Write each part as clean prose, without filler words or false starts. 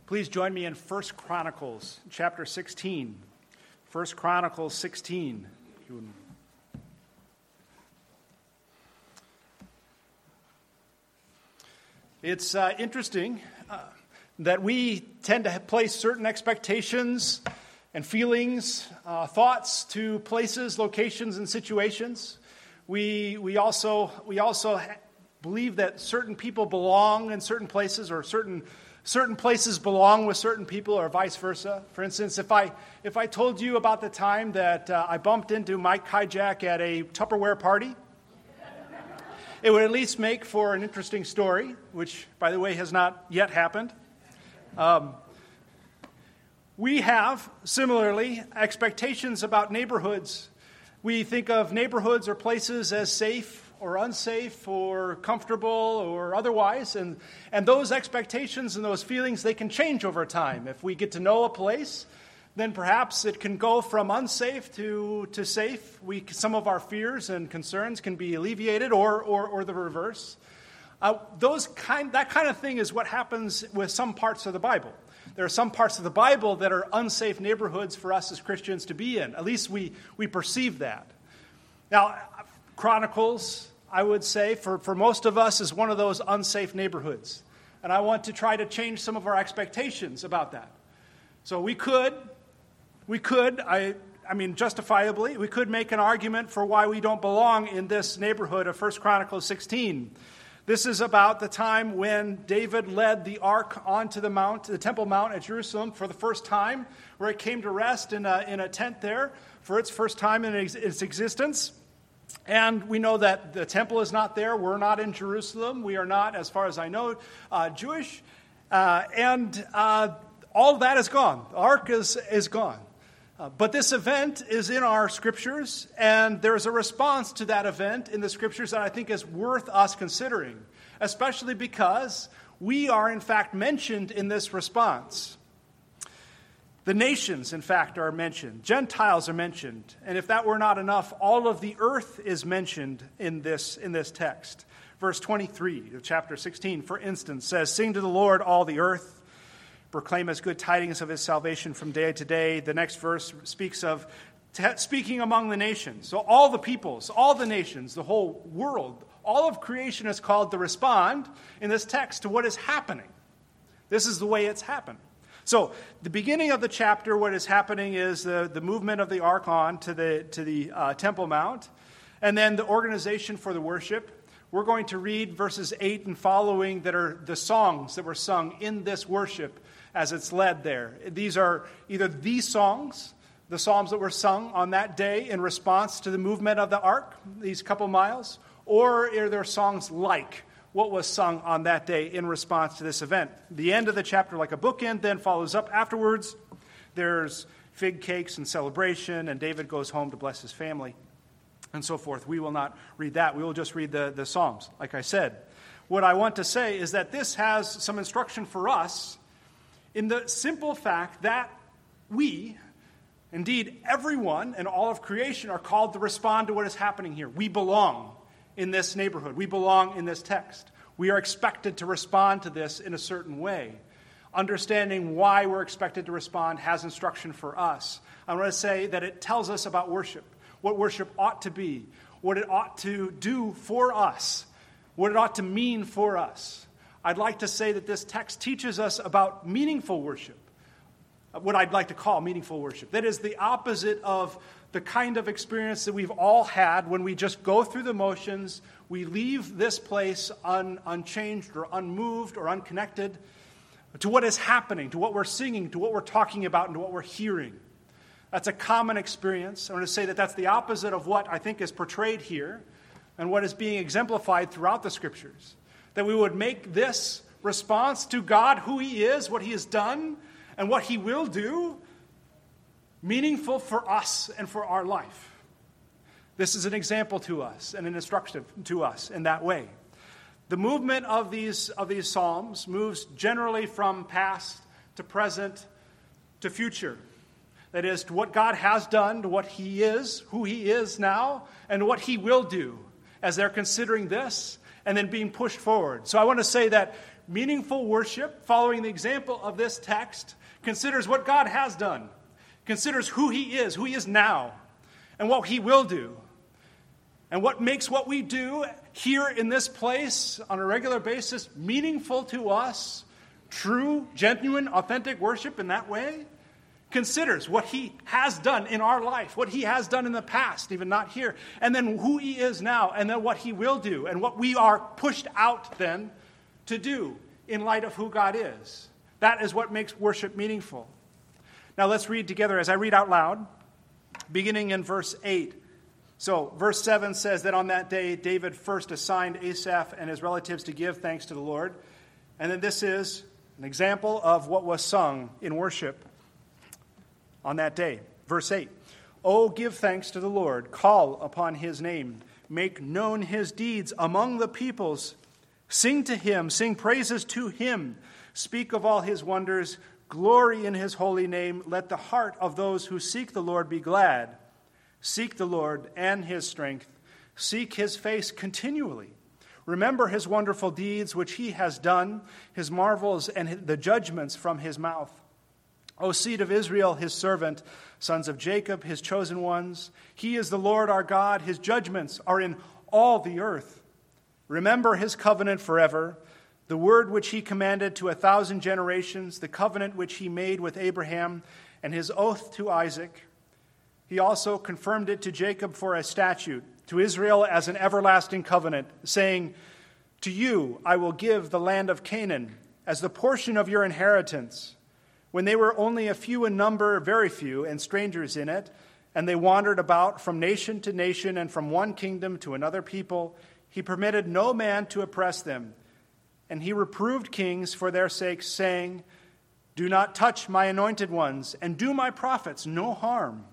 Please join me in 1 Chronicles chapter 16. 1 Chronicles 16. It's interesting that we tend to place certain expectations and feelings, thoughts to places, locations, and situations. We also believe that certain people belong in certain places, or certain places belong with certain people, or vice versa. For instance, if I told you about the time that I bumped into Mike Hijack at a Tupperware party, it would at least make for an interesting story, which, by the way, has not yet happened. We have, similarly, expectations about neighborhoods. We think of neighborhoods or places as safe or unsafe or comfortable or otherwise, and those expectations and those feelings, they can change over time. If we get to know a place, then perhaps it can go from unsafe to safe. Some of our fears and concerns can be alleviated, or the reverse. That kind of thing is what happens with some parts of the Bible. There are some parts of the Bible that are unsafe neighborhoods for us as Christians to be in. At least we perceive that. Now, Chronicles, I would say, for most of us, is one of those unsafe neighborhoods. And I want to try to change some of our expectations about that. So we could, justifiably, we could make an argument for why we don't belong in this neighborhood of 1 Chronicles 16. This is about the time when David led the ark onto the Temple Mount at Jerusalem for the first time, where it came to rest in a tent there for its first time in its existence. And we know that the temple is not there. We're not in Jerusalem. We are not, as far as I know, Jewish. And all of that is gone. The ark is gone. But this event is in our scriptures, and there's a response to that event in the scriptures that I think is worth us considering, especially because we are, in fact, mentioned in this response. The nations, in fact, are mentioned. Gentiles are mentioned. And if that were not enough, all of the earth is mentioned in this text. Verse 23 of chapter 16, for instance, says, "Sing to the Lord, all the earth. Proclaim as good tidings of his salvation from day to day." The next verse speaks of speaking among the nations. So all the peoples, all the nations, the whole world, all of creation is called to respond in this text to what is happening. This is the way it's happened. So the beginning of the chapter, what is happening is the movement of the ark on to the Temple Mount, and then the organization for the worship. We're going to read verses 8 and following that are the songs that were sung in this worship as it's led there. These are either the psalms that were sung on that day in response to the movement of the ark, these couple miles, or are there songs like what was sung on that day in response to this event. The end of the chapter, like a bookend, then follows up afterwards. There's fig cakes and celebration, and David goes home to bless his family, and so forth. We will not read that. We will just read the Psalms, like I said. What I want to say is that this has some instruction for us in the simple fact that we, indeed everyone and all of creation, are called to respond to what is happening here. We belong in this neighborhood. We belong in this text. We are expected to respond to this in a certain way. Understanding why we're expected to respond has instruction for us. I want to say that it tells us about worship, what worship ought to be, what it ought to do for us, what it ought to mean for us. I'd like to say that this text teaches us about meaningful worship, what I'd like to call meaningful worship. That is the opposite of the kind of experience that we've all had when we just go through the motions, we leave this place unchanged or unmoved or unconnected to what is happening, to what we're singing, to what we're talking about, and to what we're hearing. That's a common experience. I want to say that that's the opposite of what I think is portrayed here and what is being exemplified throughout the Scriptures. That we would make this response to God, who he is, what he has done, and what he will do, meaningful for us and for our life. This is an example to us and an instruction to us in that way. The movement of these psalms moves generally from past to present to future. That is, to what God has done, to what he is, who he is now, and what he will do as they're considering this and then being pushed forward. So I want to say that meaningful worship, following the example of this text, considers what God has done, considers who he is now, and what he will do. And what makes what we do here in this place on a regular basis meaningful to us, true, genuine, authentic worship in that way, considers what he has done in our life, what he has done in the past, even not here, and then who he is now, and then what he will do, and what we are pushed out then to do in light of who God is. That is what makes worship meaningful. Now let's read together as I read out loud, beginning in verse 8. So, verse 7 says that on that day, David first assigned Asaph and his relatives to give thanks to the Lord. And then this is an example of what was sung in worship on that day. Verse 8, "Oh, give thanks to the Lord, call upon his name, make known his deeds among the peoples. Sing to him, sing praises to him, speak of all his wonders, glory in his holy name. Let the heart of those who seek the Lord be glad. Seek the Lord and his strength. Seek his face continually. Remember his wonderful deeds which he has done, his marvels and the judgments from his mouth. O seed of Israel, his servant, sons of Jacob, his chosen ones. He is the Lord our God. His judgments are in all the earth. Remember his covenant forever, the word which he commanded to 1,000 generations, the covenant which he made with Abraham, and his oath to Isaac. He also confirmed it to Jacob for a statute, to Israel as an everlasting covenant, saying, to you I will give the land of Canaan as the portion of your inheritance. When they were only a few in number, very few, and strangers in it, and they wandered about from nation to nation and from one kingdom to another people, he permitted no man to oppress them. And he reproved kings for their sakes, saying, do not touch my anointed ones, and do my prophets no harm.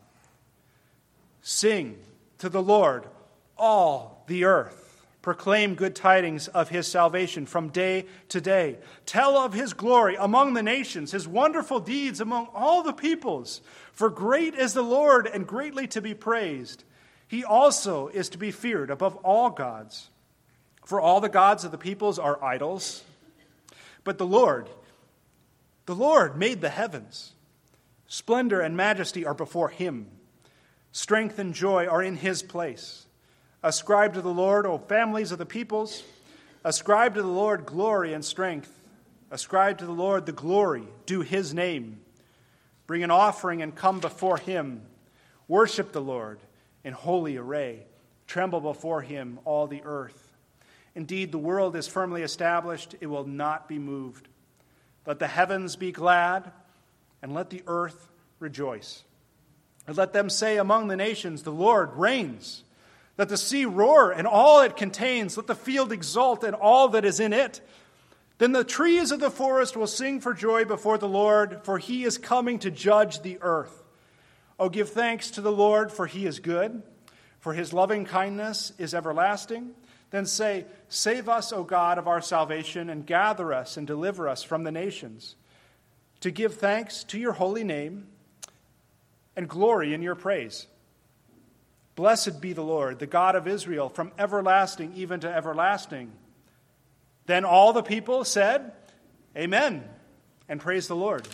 Sing to the Lord, all the earth. Proclaim good tidings of his salvation from day to day. Tell of his glory among the nations, his wonderful deeds among all the peoples. For great is the Lord and greatly to be praised. He also is to be feared above all gods. For all the gods of the peoples are idols. But the Lord made the heavens. Splendor and majesty are before him. Strength and joy are in his place. Ascribe to the Lord, O families of the peoples. Ascribe to the Lord glory and strength. Ascribe to the Lord the glory due his name. Bring an offering and come before him. Worship the Lord in holy array. Tremble before him, all the earth. Indeed, the world is firmly established. It will not be moved. Let the heavens be glad, and let the earth rejoice. And let them say among the nations, the Lord reigns. Let the sea roar and all it contains. Let the field exult and all that is in it. Then the trees of the forest will sing for joy before the Lord, for he is coming to judge the earth. Oh, give thanks to the Lord, for he is good, for his loving kindness is everlasting. Then say, save us, O God of our salvation, and gather us and deliver us from the nations, to give thanks to your holy name and glory in your praise. Blessed be the Lord, the God of Israel, from everlasting even to everlasting. Then all the people said, Amen, and praise the Lord.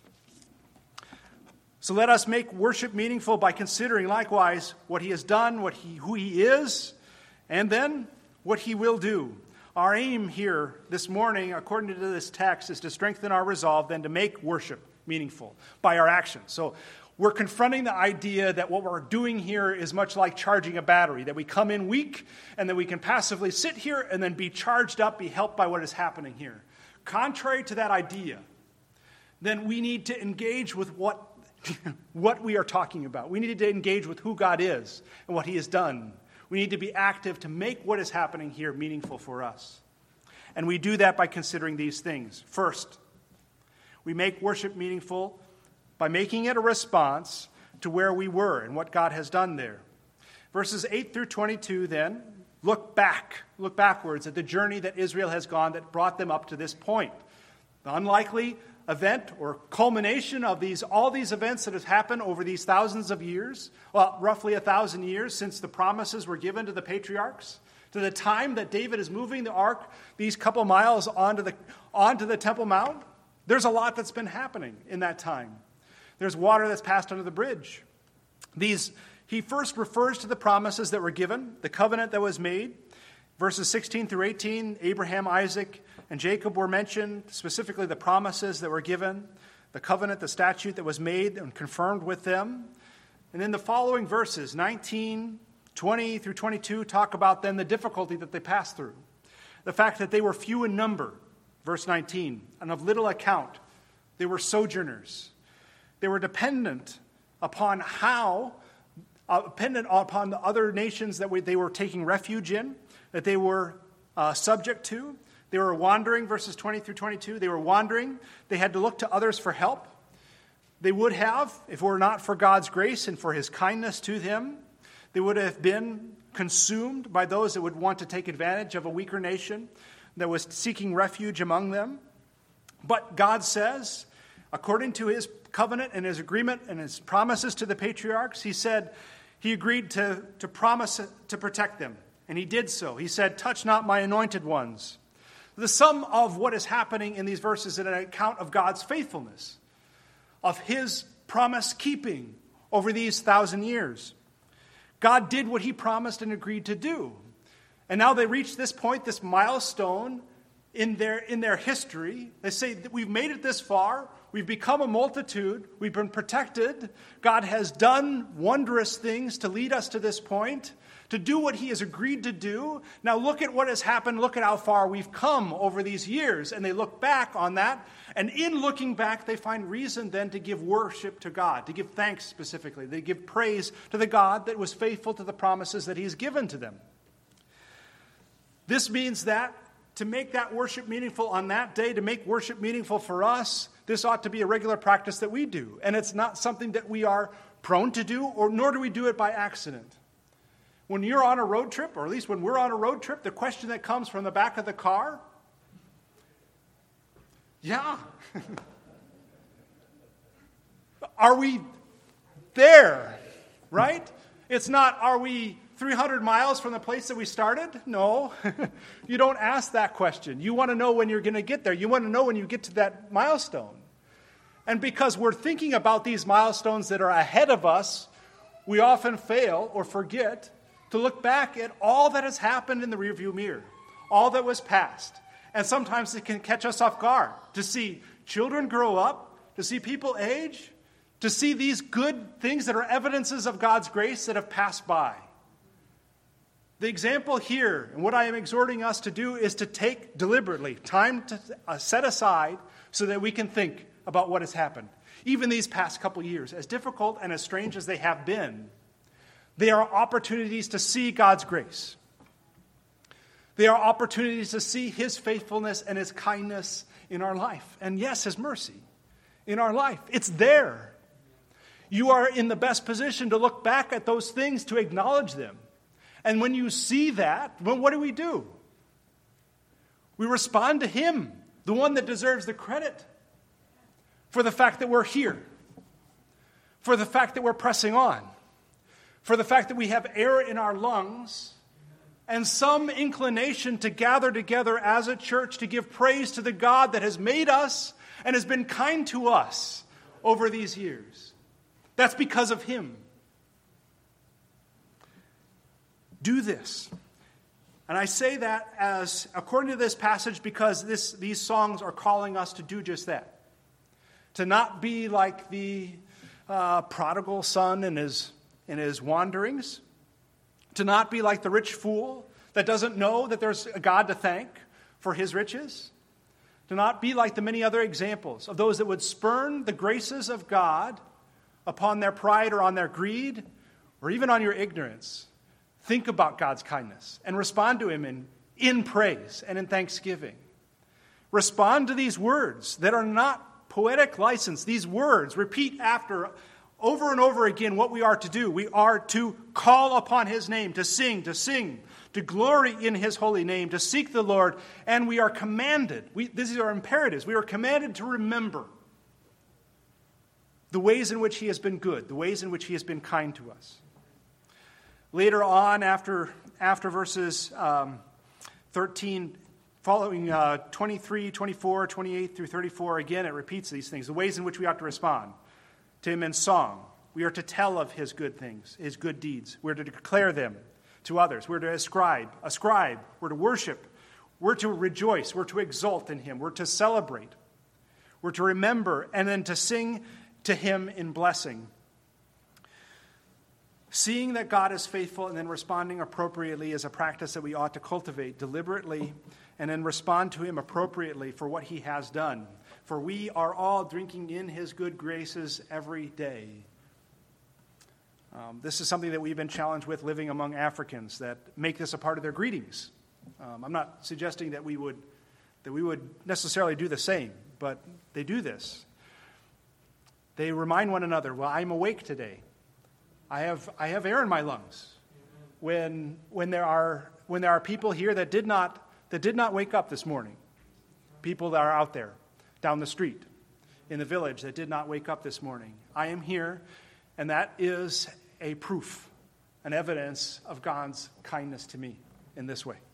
So let us make worship meaningful by considering likewise what he has done, who he is, and then what he will do. Our aim here this morning, according to this text, is to strengthen our resolve, then to make worship meaningful by our actions. So we're confronting the idea that what we're doing here is much like charging a battery, that we come in weak and then we can passively sit here and then be charged up, be helped by what is happening here. Contrary to that idea, then we need to engage with what we are talking about. We need to engage with who God is and what he has done. We need to be active to make what is happening here meaningful for us. And we do that by considering these things. First, we make worship meaningful by making it a response to where we were and what God has done there. Verses 8 through 22 then look backwards at the journey that Israel has gone that brought them up to this point. The unlikely event or culmination of all these events that have happened over these thousands of years, well, roughly 1,000 years since the promises were given to the patriarchs, to the time that David is moving the ark these couple miles onto the Temple Mount, there's a lot that's been happening in that time. There's water that's passed under the bridge. He first refers to the promises that were given, the covenant that was made. Verses 16 through 18, Abraham, Isaac, and Jacob were mentioned, specifically the promises that were given, the covenant, the statute that was made and confirmed with them. And then the following verses, 19, 20 through 22, talk about then the difficulty that they passed through. The fact that they were few in number, verse 19, and of little account. They were sojourners. They were dependent upon the other nations that they were taking refuge in, that they were subject to. They were wandering, verses 20 through 22. They were wandering. They had to look to others for help. They would have, if it were not for God's grace and for his kindness to them, they would have been consumed by those that would want to take advantage of a weaker nation that was seeking refuge among them. But God says, according to his covenant and his agreement and his promises to the patriarchs, he said he agreed to promise to protect them. And he did so. He said, touch not my anointed ones. The sum of what is happening in these verses is an account of God's faithfulness, of his promise keeping over these 1,000 years. God did what he promised and agreed to do. And now they reach this point, this milestone in their history. They say that we've made it this far. We've become a multitude. We've been protected. God has done wondrous things to lead us to this point, to do what he has agreed to do. Now look at what has happened. Look at how far we've come over these years. And they look back on that. And in looking back, they find reason then to give worship to God, to give thanks specifically. They give praise to the God that was faithful to the promises that he's given to them. This means that to make that worship meaningful on that day, to make worship meaningful for us, this ought to be a regular practice that we do. And it's not something that we are prone to do, nor do we do it by accident. When you're on a road trip, or at least when we're on a road trip, the question that comes from the back of the car, are we there, right? It's not, are we 300 miles from the place that we started? No. You don't ask that question. You want to know when you're going to get there. You want to know when you get to that milestone. And because we're thinking about these milestones that are ahead of us, we often fail or forget to look back at all that has happened in the rearview mirror, all that was past. And sometimes it can catch us off guard to see children grow up, to see people age, to see these good things that are evidences of God's grace that have passed by. The example here, and what I am exhorting us to do, is to take deliberately time to set aside so that we can think about what has happened. Even these past couple years, as difficult and as strange as they have been, they are opportunities to see God's grace. They are opportunities to see his faithfulness and his kindness in our life. And yes, his mercy in our life. It's there. You are in the best position to look back at those things, to acknowledge them. And when you see that, well, what do? We respond to him, the one that deserves the credit for the fact that we're here, for the fact that we're pressing on, for the fact that we have air in our lungs, and some inclination to gather together as a church to give praise to the God that has made us and has been kind to us over these years. That's because of him. Do this. And I say that as according to this passage because these songs are calling us to do just that. To not be like the prodigal son in his wanderings. To not be like the rich fool that doesn't know that there's a God to thank for his riches. To not be like the many other examples of those that would spurn the graces of God upon their pride or on their greed or even on your ignorance. Think about God's kindness and respond to him in praise and in thanksgiving. Respond to these words that are not poetic license. These words repeat after over and over again what we are to do. We are to call upon his name, to sing, to glory in his holy name, to seek the Lord. And we are commanded, these are imperatives, we are commanded to remember the ways in which he has been good, the ways in which he has been kind to us. Later on, after after verses 13, following 23, 24, 28 through 34, again, it repeats these things, the ways in which we ought to respond to him in song. We are to tell of his good things, his good deeds. We're to declare them to others. We're to ascribe. We're to worship. We're to rejoice. We're to exult in him. We're to celebrate. We're to remember and then to sing to him in blessing. Seeing that God is faithful and then responding appropriately is a practice that we ought to cultivate deliberately and then respond to him appropriately for what he has done. For we are all drinking in his good graces every day. This is something that we've been challenged with living among Africans that make this a part of their greetings. I'm not suggesting that we would necessarily do the same, but they do this. They remind one another, well, I'm awake today. I have air in my lungs. When there are people here that did not wake up this morning, people that are out there down the street in the village that did not wake up this morning, I am here, and that is a proof, an evidence of God's kindness to me in this way.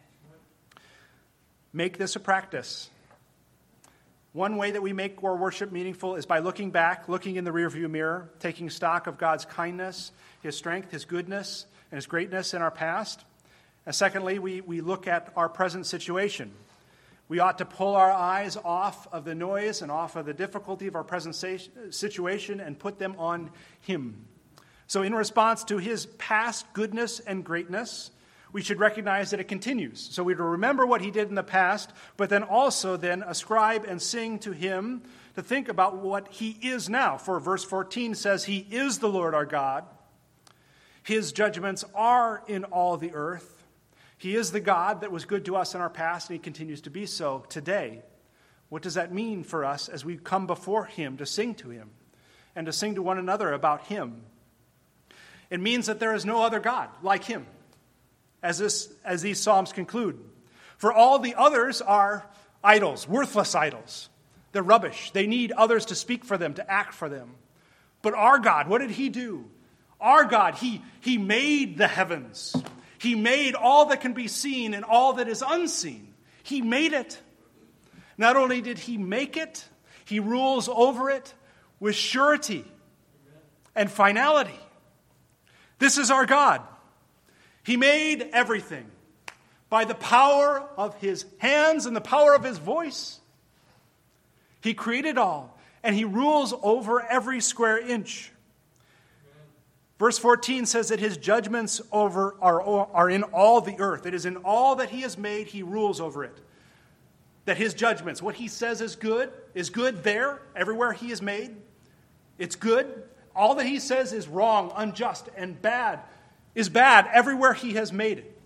Make this a practice. One way that we make our worship meaningful is by looking back, looking in the rearview mirror, taking stock of God's kindness, his strength, his goodness, and his greatness in our past. And secondly, we look at our present situation. We ought to pull our eyes off of the noise and off of the difficulty of our present situation and put them on him. So in response to his past goodness and greatness, we should recognize that it continues. So we remember what he did in the past, but then also then ascribe and sing to him to think about what he is now. For verse 14 says, he is the Lord our God. His judgments are in all the earth. He is the God that was good to us in our past, and he continues to be so today. What does that mean for us as we come before him to sing to him and to sing to one another about him? It means that there is no other God like him, as these Psalms conclude. For all the others are idols, worthless idols. They're rubbish. They need others to speak for them, to act for them. But our God, what did he do? Our God, he made the heavens. He made all that can be seen and all that is unseen. He made it. Not only did he make it, he rules over it with surety and finality. This is our God. He made everything by the power of his hands and the power of his voice. He created all, and he rules over every square inch. Verse 14 says that his judgments are in all the earth. It is in all that he has made, he rules over it. That his judgments, what he says is good there, everywhere he is made. It's good. All that he says is wrong, unjust, and bad is bad everywhere he has made it.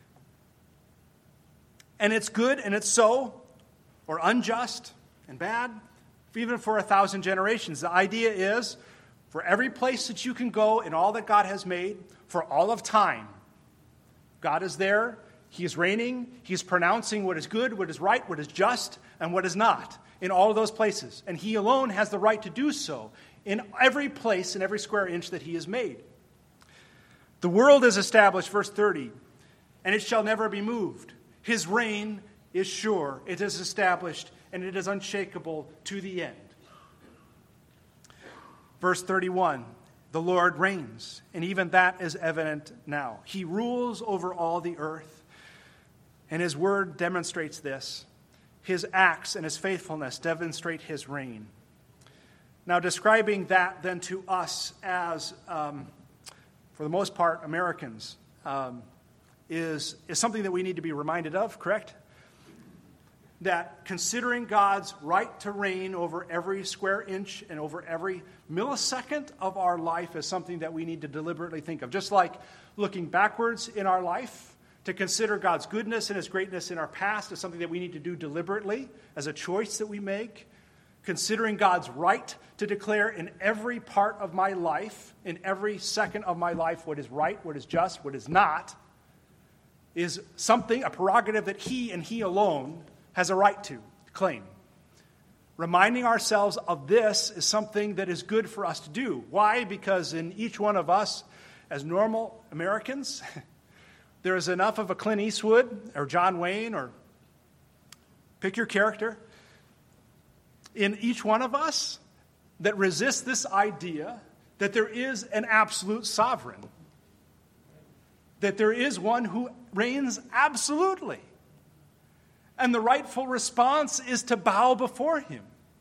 And it's good and it's so, or unjust and bad, even for 1,000 generations. The idea is, for every place that you can go in all that God has made, for all of time, God is there, he is reigning, he is pronouncing what is good, what is right, what is just, and what is not, in all of those places. And he alone has the right to do so in every place, in every square inch that he has made. The world is established, verse 30, and it shall never be moved. His reign is sure, it is established, and it is unshakable to the end. Verse 31, the Lord reigns, and even that is evident now. He rules over all the earth, and his word demonstrates this. His acts and his faithfulness demonstrate his reign. Now, describing that then to us as, for the most part, Americans, is something that we need to be reminded of, correct? That considering God's right to reign over every square inch and over every millisecond of our life is something that we need to deliberately think of. Just like looking backwards in our life, to consider God's goodness and his greatness in our past is something that we need to do deliberately as a choice that we make. Considering God's right to declare in every part of my life, in every second of my life, what is right, what is just, what is not, is something, a prerogative that he and he alone has a right to claim. Reminding ourselves of this is something that is good for us to do. Why? Because in each one of us, as normal Americans, There is enough of a Clint Eastwood or John Wayne, or pick your character, in each one of us that resists this idea that there is an absolute sovereign, that there is one who reigns absolutely. And the rightful response is to bow before him.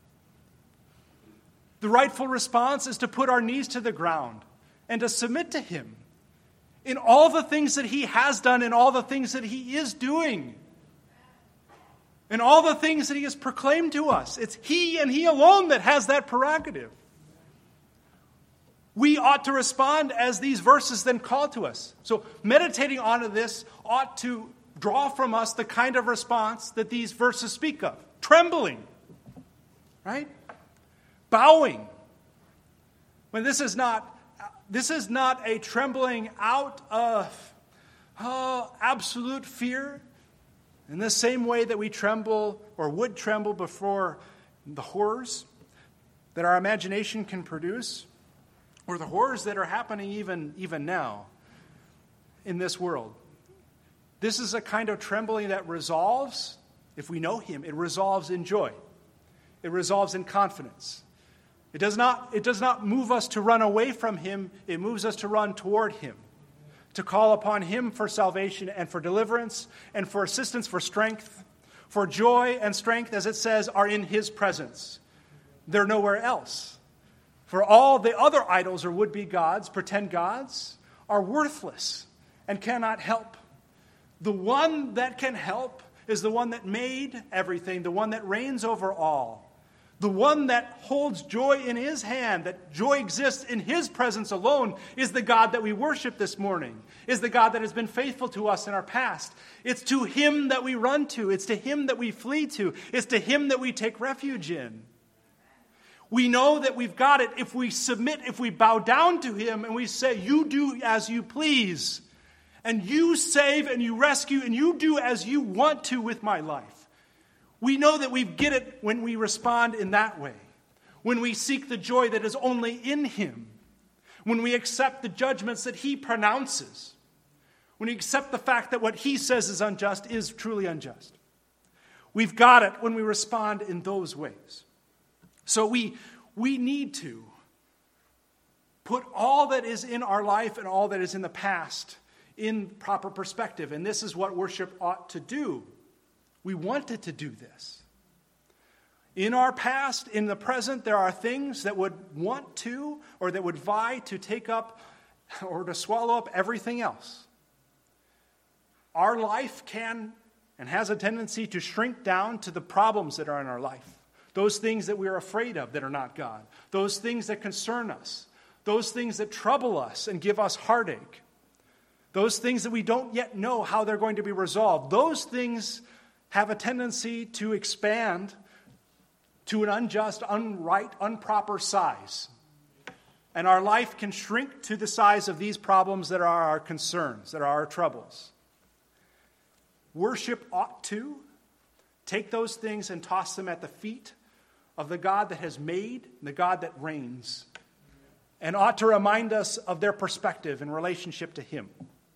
The rightful response is to put our knees to the ground and to submit to him in all the things that he has done, in all the things that he is doing, in all the things that he has proclaimed to us. It's he and he alone that has that prerogative. We ought to respond as these verses then call to us. So meditating on this ought to draw from us the kind of response that these verses speak of. Trembling, right? Bowing. When this is not a trembling out of absolute fear, in the same way that we tremble or would tremble before the horrors that our imagination can produce, or the horrors that are happening even now in this world. This is a kind of trembling that resolves, if we know him, it resolves in joy. It resolves in confidence. It does not move us to run away from him. It moves us to run toward him, to call upon him for salvation and for deliverance and for assistance, for strength. For joy and strength, as it says, are in his presence. They're nowhere else. For all the other idols or would-be gods, pretend gods, are worthless and cannot help. The one that can help is the one that made everything, the one that reigns over all. The one that holds joy in his hand, that joy exists in his presence alone, is the God that we worship this morning, is the God that has been faithful to us in our past. It's to him that we run to. It's to him that we flee to. It's to him that we take refuge in. We know that we've got it if we submit, if we bow down to him and we say, you do as you please, and you save and you rescue and you do as you want to with my life. We know that we get it when we respond in that way, when we seek the joy that is only in him, when we accept the judgments that he pronounces, when we accept the fact that what he says is unjust is truly unjust. We've got it when we respond in those ways. So we need to put all that is in our life and all that is in the past in proper perspective, and this is what worship ought to do. We wanted to do this. In our past, in the present, there are things that would want to or that would vie to take up or to swallow up everything else. Our life can and has a tendency to shrink down to the problems that are in our life. Those things that we are afraid of that are not God. Those things that concern us. Those things that trouble us and give us heartache. Those things that we don't yet know how they're going to be resolved. Those things have a tendency to expand to an unjust, unright, improper size. And our life can shrink to the size of these problems that are our concerns, that are our troubles. Worship ought to take those things and toss them at the feet of the God that has made, the God that reigns, and ought to remind us of their perspective in relationship to him.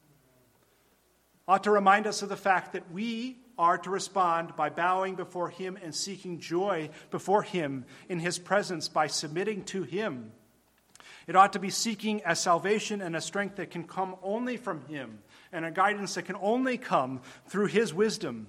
Ought to remind us of the fact that we are to respond by bowing before him and seeking joy before him in his presence by submitting to him. It ought to be seeking a salvation and a strength that can come only from him and a guidance that can only come through his wisdom.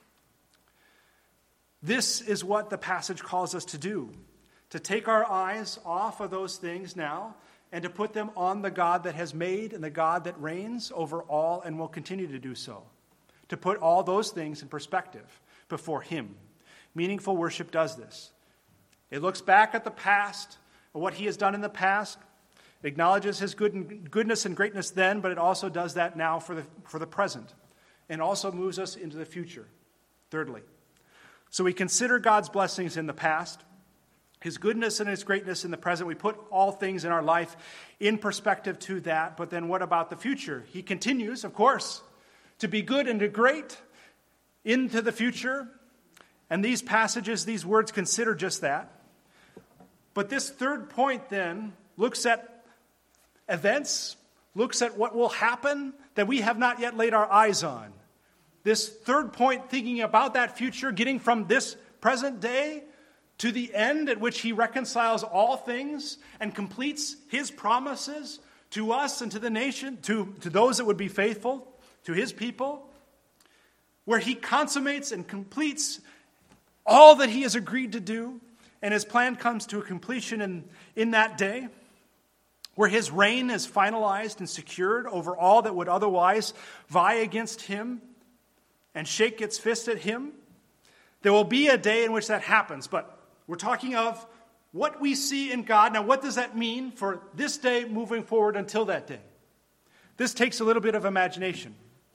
This is what the passage calls us to do, to take our eyes off of those things now and to put them on the God that has made and the God that reigns over all and will continue to do so. To put all those things in perspective before him. Meaningful worship does this. It looks back at the past, at what he has done in the past, acknowledges his goodness and greatness then, but it also does that now for the present, and also moves us into the future. Thirdly, so we consider God's blessings in the past, his goodness and his greatness in the present. We put all things in our life in perspective to that, but then what about the future? He continues, of course, to be good and to great into the future. And these passages, these words consider just that. But this third point then looks at events, looks at what will happen that we have not yet laid our eyes on. This third point, thinking about that future, getting from this present day to the end at which he reconciles all things and completes his promises to us and to the nation, to those that would be faithful, to his people, where he consummates and completes all that he has agreed to do, and his plan comes to a completion in that day, where his reign is finalized and secured over all that would otherwise vie against him and shake its fist at him. There will be a day in which that happens, but we're talking of what we see in God. Now, what does that mean for this day moving forward until that day? This takes a little bit of imagination.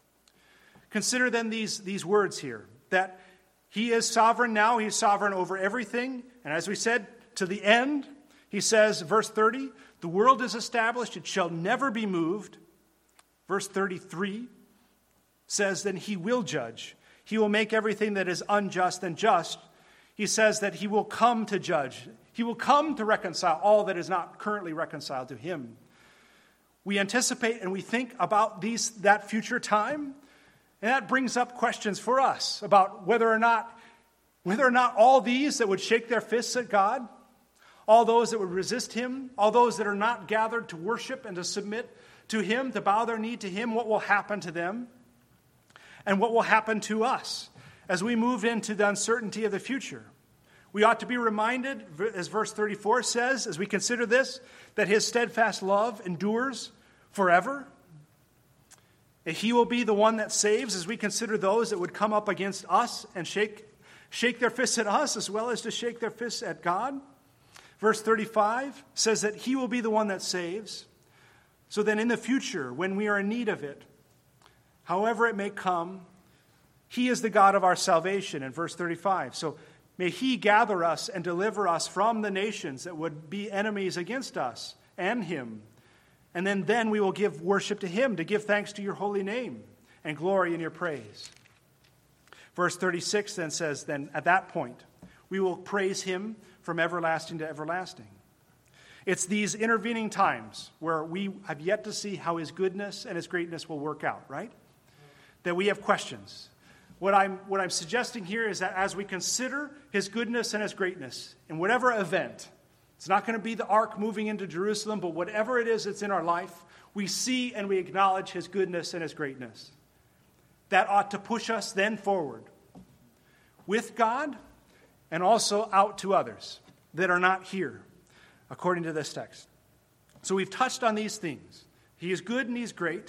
Consider then these words here, that he is sovereign now, he is sovereign over everything, and as we said, to the end, he says, verse 30, the world is established, it shall never be moved. Verse 33 says, then he will judge. He will make everything that is unjust and just. He says that he will come to judge. He will come to reconcile all that is not currently reconciled to him. We anticipate and we think about that future time, and that brings up questions for us about whether or not all these that would shake their fists at God, all those that would resist him, all those that are not gathered to worship and to submit to him, to bow their knee to him, what will happen to them? And what will happen to us as we move into the uncertainty of the future? We ought to be reminded, as verse 34 says, as we consider this, that his steadfast love endures forever. That he will be the one that saves as we consider those that would come up against us and shake their fists at us as well as to shake their fists at God. Verse 35 says that he will be the one that saves. So then in the future, when we are in need of it, however it may come, he is the God of our salvation in verse 35. So may he gather us and deliver us from the nations that would be enemies against us and him. And then we will give worship to him, to give thanks to your holy name and glory in your praise. Verse 36 then says, then at that point, we will praise him from everlasting to everlasting. It's these intervening times where we have yet to see how his goodness and his greatness will work out, right? That we have questions. What I'm suggesting here is that as we consider his goodness and his greatness in whatever event, it's not going to be the ark moving into Jerusalem, but whatever it is that's in our life, we see and we acknowledge his goodness and his greatness. That ought to push us then forward with God and also out to others that are not here, according to this text. So we've touched on these things. He is good and he's great.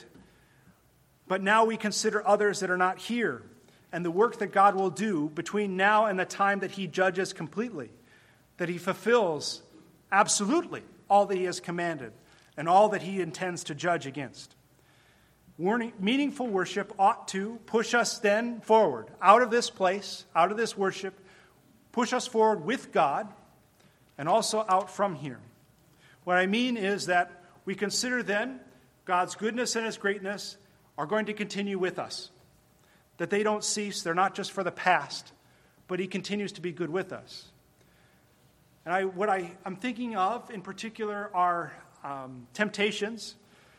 But now we consider others that are not here and the work that God will do between now and the time that he judges completely, that he fulfills absolutely all that he has commanded and all that he intends to judge against. Meaningful worship ought to push us then forward, out of this place, out of this worship, push us forward with God and also out from here. What I mean is that we consider then God's goodness and his greatness are going to continue with us, that they don't cease, they're not just for the past, but he continues to be good with us. And what I'm thinking of in particular are temptations,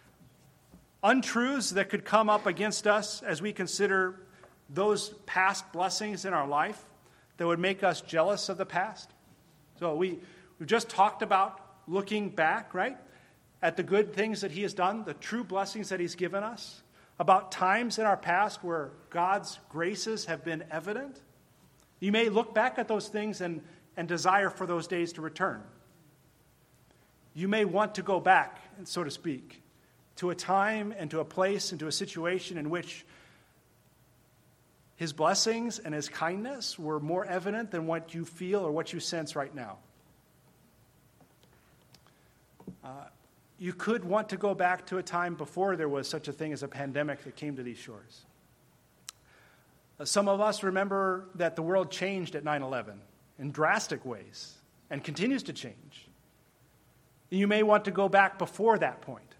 untruths that could come up against us as we consider those past blessings in our life that would make us jealous of the past. So we've just talked about looking back, right, at the good things that he has done, the true blessings that he's given us, about times in our past where God's graces have been evident. You may look back at those things and desire for those days to return. You may want to go back, so to speak, to a time and to a place and to a situation in which his blessings and his kindness were more evident than what you feel or what you sense right now. You could want to go back to a time before there was such a thing as a pandemic that came to these shores. Some of us remember that the world changed at 9/11 in drastic ways and continues to change. You may want to go back before that point.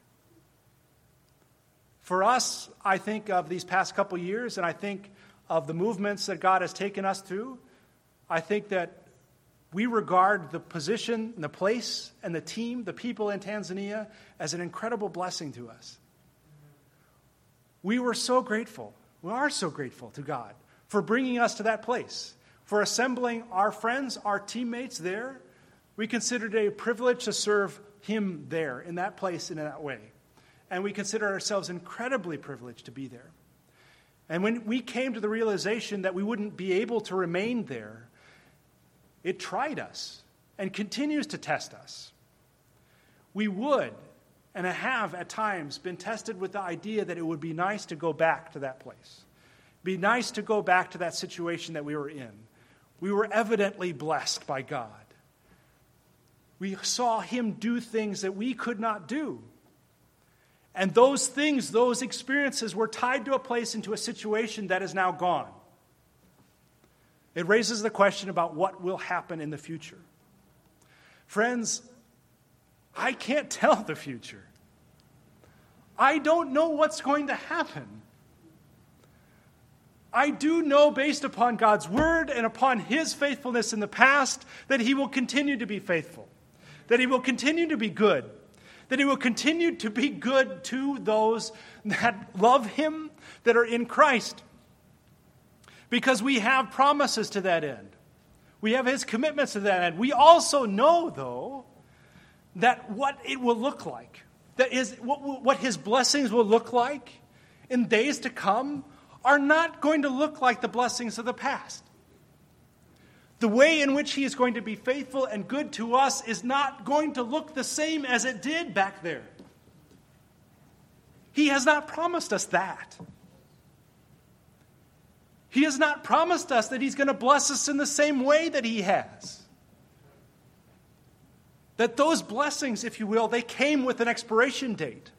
For us, I think of these past couple years, and I think of the movements that God has taken us through. I think that we regard the position, and the place, and the team, the people in Tanzania, as an incredible blessing to us. We were so grateful. We are so grateful to God for bringing us to that place, for assembling our friends, our teammates there. We considered it a privilege to serve him there, in that place, and in that way. And we consider ourselves incredibly privileged to be there. And when we came to the realization that we wouldn't be able to remain there, it tried us and continues to test us. We would, and have at times, been tested with the idea that it would be nice to go back to that place. Be nice to go back to that situation that we were in. We were evidently blessed by God. We saw him do things that we could not do. And those things, those experiences were tied to a place, into a situation that is now gone. It raises the question about what will happen in the future. Friends, I can't tell the future. I don't know what's going to happen. I do know, based upon God's word and upon his faithfulness in the past, that he will continue to be faithful, that he will continue to be good, that he will continue to be good to those that love him, that are in Christ. Because we have promises to that end. We have his commitments to that end. We also know, though, that what it will look like, that is what his blessings will look like in days to come, are not going to look like the blessings of the past. The way in which he is going to be faithful and good to us is not going to look the same as it did back there. He has not promised us that. He has not promised us that he's going to bless us in the same way that he has. That those blessings, if you will, they came with an expiration date.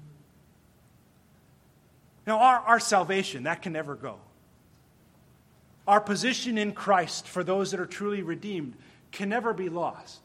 Now, our salvation, that can never go. Our position in Christ for those that are truly redeemed can never be lost.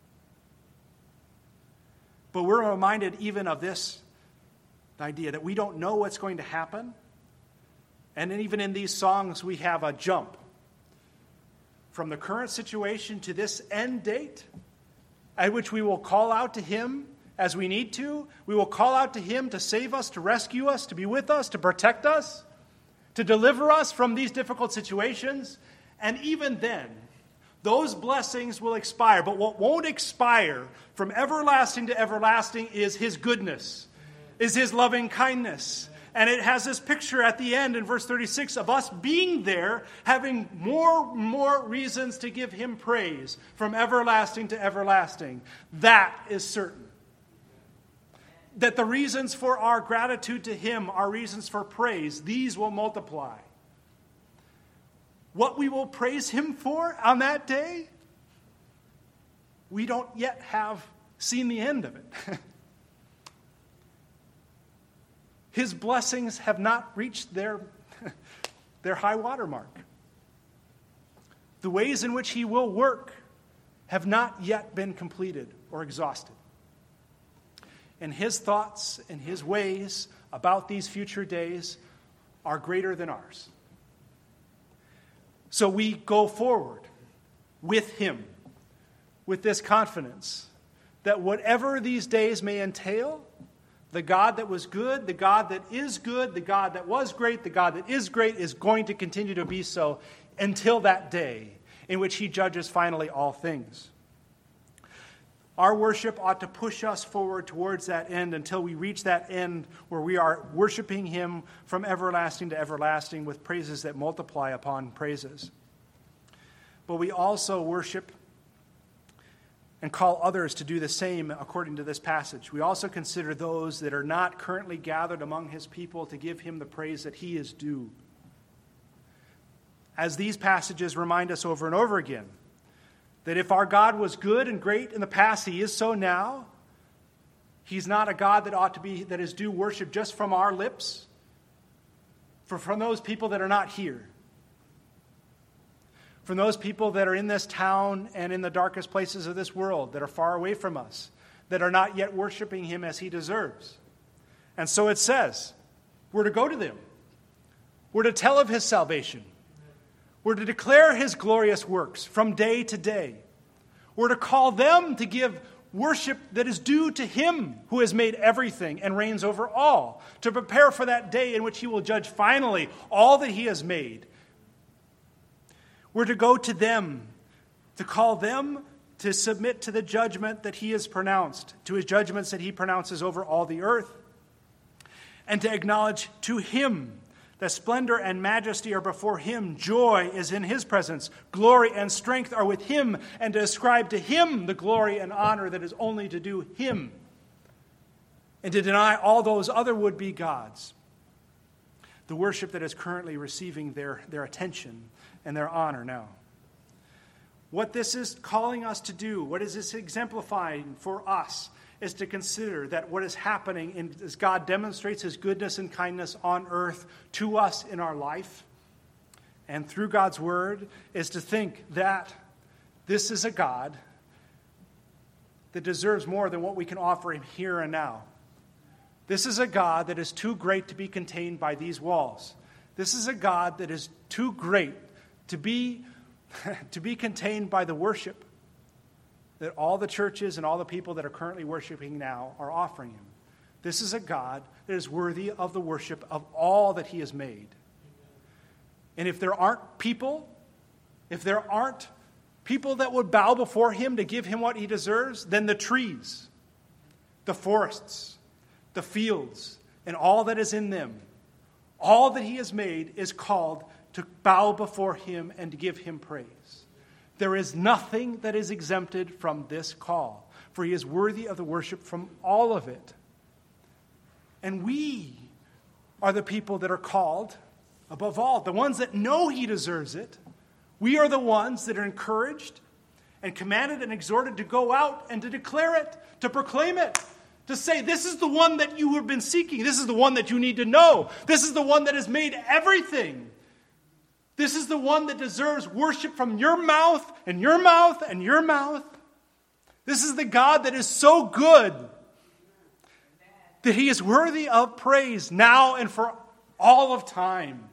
But we're reminded even of this idea that we don't know what's going to happen. And even in these songs, we have a jump from the current situation to this end date, at which we will call out to him as we need to. We will call out to him to save us, to rescue us, to be with us, to protect us, to deliver us from these difficult situations. And even then, those blessings will expire. But what won't expire from everlasting to everlasting is his goodness, is his loving kindness. And it has this picture at the end in verse 36 of us being there, having more and more reasons to give him praise from everlasting to everlasting. That is certain. That the reasons for our gratitude to him are reasons for praise. These will multiply. What we will praise him for on that day, we don't yet have seen the end of it. His blessings have not reached their high water mark. The ways in which he will work have not yet been completed or exhausted. And his thoughts and his ways about these future days are greater than ours. So we go forward with him, with this confidence that whatever these days may entail, the God that was good, the God that is good, the God that was great, the God that is great is going to continue to be so until that day in which he judges finally all things. Our worship ought to push us forward towards that end until we reach that end where we are worshiping him from everlasting to everlasting with praises that multiply upon praises. But we also worship and call others to do the same according to this passage. We also consider those that are not currently gathered among his people to give him the praise that he is due. As these passages remind us over and over again, that if our God was good and great in the past, he is so now. He's not a God that is due worship just from our lips, from those people that are not here. From those people that are in this town and in the darkest places of this world, that are far away from us, that are not yet worshiping him as he deserves. And so it says, we're to go to them. We're to tell of his salvation. We're to declare his glorious works from day to day. We're to call them to give worship that is due to him who has made everything and reigns over all, to prepare for that day in which he will judge finally all that he has made. We're to go to them, to call them to submit to the judgment that he has pronounced, to his judgments that he pronounces over all the earth, and to acknowledge to him that splendor and majesty are before him, joy is in his presence, glory and strength are with him, and to ascribe to him the glory and honor that is only to do him, and to deny all those other would-be gods the worship that is currently receiving their attention and their honor now. What this is calling us to do, what is this exemplifying for us, is to consider that what is happening as God demonstrates his goodness and kindness on earth to us in our life and through God's word, is to think that this is a God that deserves more than what we can offer him here and now. This is a God that is too great to be contained by these walls. This is a God that is too great to be contained by the worship that all the churches and all the people that are currently worshiping now are offering him. This is a God that is worthy of the worship of all that he has made. And if there aren't people that would bow before him to give him what he deserves, then the trees, the forests, the fields, and all that is in them, all that he has made is called to bow before him and to give him praise. There is nothing that is exempted from this call, for he is worthy of the worship from all of it. And we are the people that are called, above all, the ones that know he deserves it. We are the ones that are encouraged and commanded and exhorted to go out and to declare it, to proclaim it, to say, this is the one that you have been seeking. This is the one that you need to know. This is the one that has made everything. This is the one that deserves worship from your mouth and your mouth and your mouth. This is the God that is so good that he is worthy of praise now and for all of time.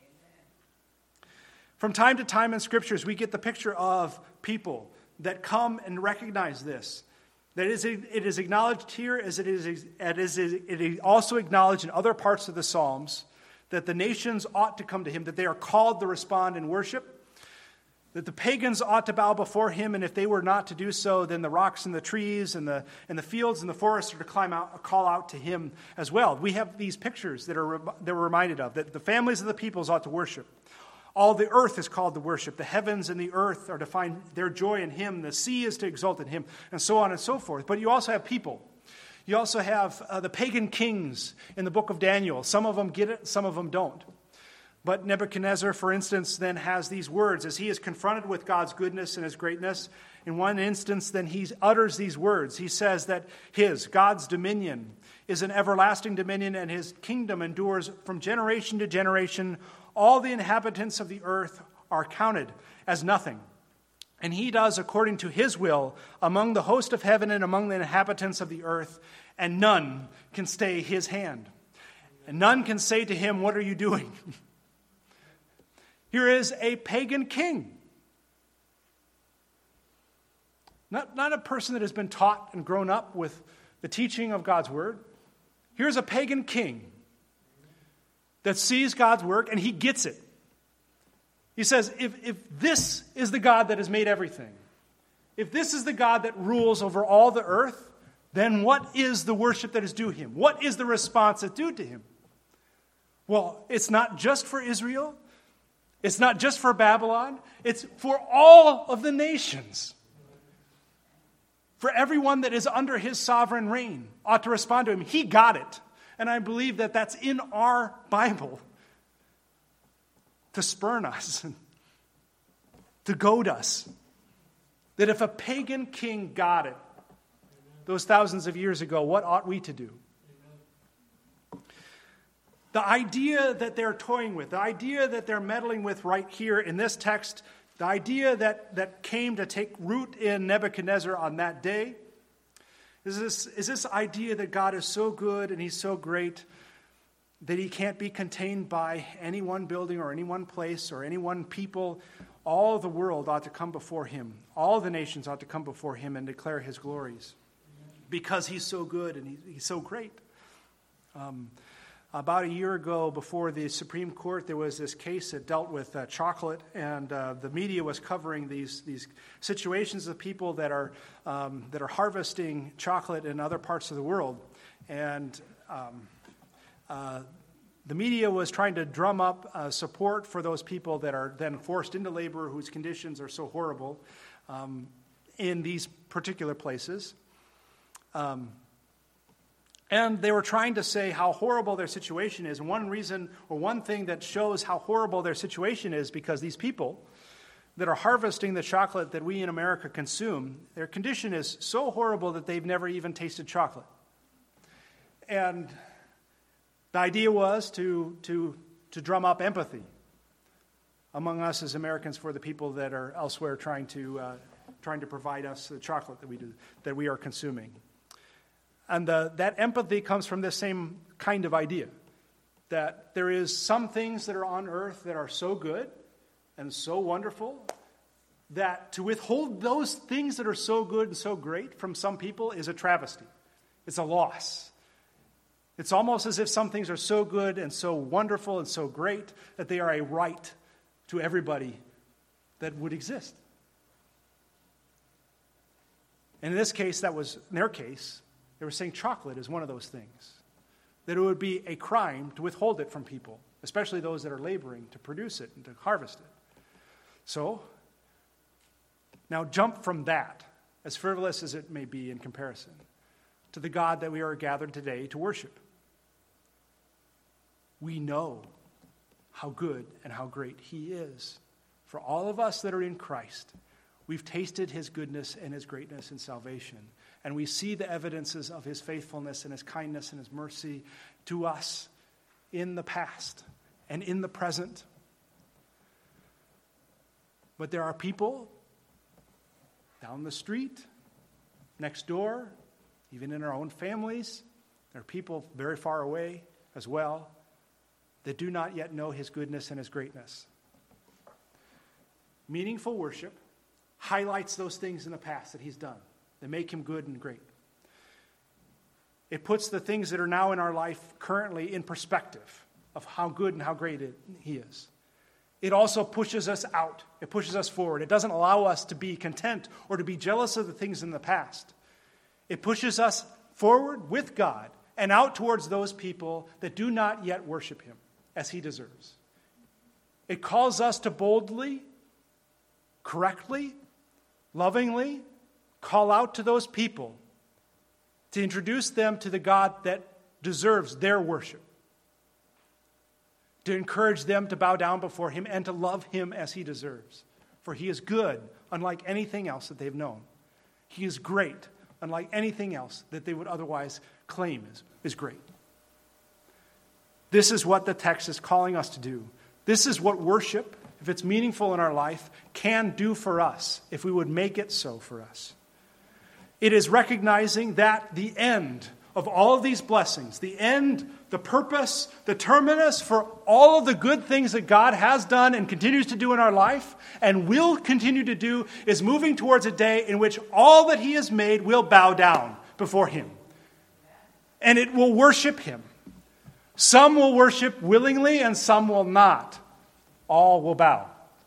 From time to time in scriptures, we get the picture of people that come and recognize this. That it is acknowledged here as it is also acknowledged in other parts of the Psalms, that the nations ought to come to him, that they are called to respond in worship, that the pagans ought to bow before him, and if they were not to do so, then the rocks and the trees and the fields and the forests are to call out to him as well. We have these pictures that we're reminded of, that the families of the peoples ought to worship. All the earth is called to worship. The heavens and the earth are to find their joy in him. The sea is to exult in him, and so on and so forth. But you also have people. You also have the pagan kings in the book of Daniel. Some of them get it, some of them don't. But Nebuchadnezzar, for instance, then has these words as he is confronted with God's goodness and his greatness. In one instance, then he utters these words. He says that God's dominion, is an everlasting dominion, and his kingdom endures from generation to generation. All the inhabitants of the earth are counted as nothing. And he does according to his will among the host of heaven and among the inhabitants of the earth, and none can stay his hand. And none can say to him, what are you doing? Here is a pagan king. Not a person that has been taught and grown up with the teaching of God's word. Here's a pagan king that sees God's work and he gets it. He says, if this is the God that has made everything, if this is the God that rules over all the earth, then what is the worship that is due him? What is the response that's due to him? Well, it's not just for Israel. It's not just for Babylon. It's for all of the nations. For everyone that is under his sovereign reign ought to respond to him. He got it. And I believe that that's in our Bible to spurn us, to goad us. That if a pagan king got it those thousands of years ago, what ought we to do? The idea that they're toying with, the idea that they're meddling with right here in this text, the idea that came to take root in Nebuchadnezzar on that day, is this idea that God is so good and he's so great that he can't be contained by any one building or any one place or any one people. All the world ought to come before him. All the nations ought to come before him and declare his glories. because he's so good and he's so great. About a year ago, before the Supreme Court, there was this case that dealt with chocolate, and the media was covering these situations of people that are harvesting chocolate in other parts of the world, and the media was trying to drum up support for those people that are then forced into labor, whose conditions are so horrible in these particular places. And they were trying to say how horrible their situation is. And one reason, or one thing that shows how horrible their situation is, because these people that are harvesting the chocolate that we in America consume, their condition is so horrible that they've never even tasted chocolate. And the idea was to drum up empathy among us as Americans for the people that are elsewhere trying to provide us the chocolate that we are consuming. And that empathy comes from this same kind of idea, that there is some things that are on earth that are so good and so wonderful that to withhold those things that are so good and so great from some people is a travesty. It's a loss. It's almost as if some things are so good and so wonderful and so great that they are a right to everybody that would exist. And in this case, that was in their case. They were saying chocolate is one of those things, that it would be a crime to withhold it from people, especially those that are laboring to produce it and to harvest it. So, now jump from that, as frivolous as it may be in comparison, to the God that we are gathered today to worship. We know how good and how great he is. For all of us that are in Christ, we've tasted his goodness and his greatness and salvation. And we see the evidences of his faithfulness and his kindness and his mercy to us in the past and in the present. But there are people down the street, next door, even in our own families. There are people very far away as well that do not yet know his goodness and his greatness. Meaningful worship highlights those things in the past that he's done. They make him good and great. It puts the things that are now in our life currently in perspective of how good and how great he is. It also pushes us out. It pushes us forward. It doesn't allow us to be content or to be jealous of the things in the past. It pushes us forward with God and out towards those people that do not yet worship him as he deserves. It calls us to boldly, correctly, lovingly call out to those people to introduce them to the God that deserves their worship, to encourage them to bow down before him and to love him as he deserves. For he is good, unlike anything else that they've known. He is great, unlike anything else that they would otherwise claim is great. This is what the text is calling us to do. This is what worship, if it's meaningful in our life, can do for us, if we would make it so for us. It is recognizing that the end of all of these blessings, the end, the purpose, the terminus for all of the good things that God has done and continues to do in our life and will continue to do, is moving towards a day in which all that he has made will bow down before him. And it will worship him. Some will worship willingly and some will not. All will bow.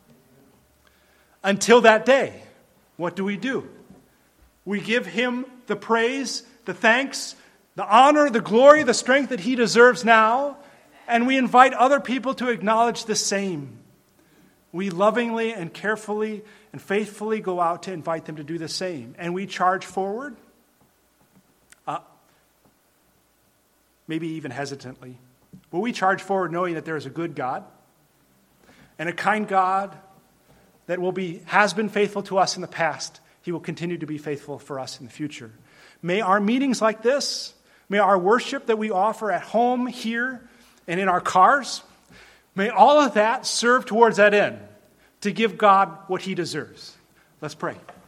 Until that day, what do? We give him the praise, the thanks, the honor, the glory, the strength that he deserves now, and we invite other people to acknowledge the same. We lovingly and carefully and faithfully go out to invite them to do the same. And we charge forward, maybe even hesitantly, but we charge forward knowing that there is a good God and a kind God that has been faithful to us in the past. He will continue to be faithful for us in the future. May our meetings like this, may our worship that we offer at home, here, and in our cars, may all of that serve towards that end, to give God what he deserves. Let's pray.